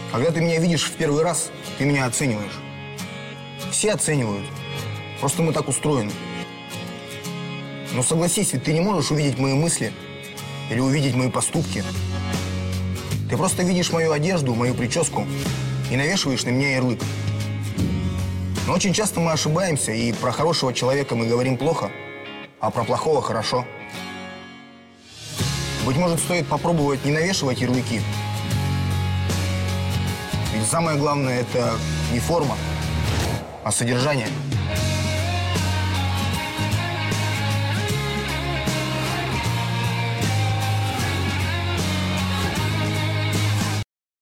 Когда ты меня видишь в первый раз, ты меня оцениваешь. Все оценивают. Просто мы так устроены. Но согласись, ведь ты не можешь увидеть мои мысли или увидеть мои поступки. Ты просто видишь мою одежду, мою прическу и навешиваешь на меня ярлык. Но очень часто мы ошибаемся, и про хорошего человека мы говорим плохо, а про плохого хорошо. Быть может, стоит попробовать не навешивать ярлыки. Ведь самое главное – это не форма, а содержание.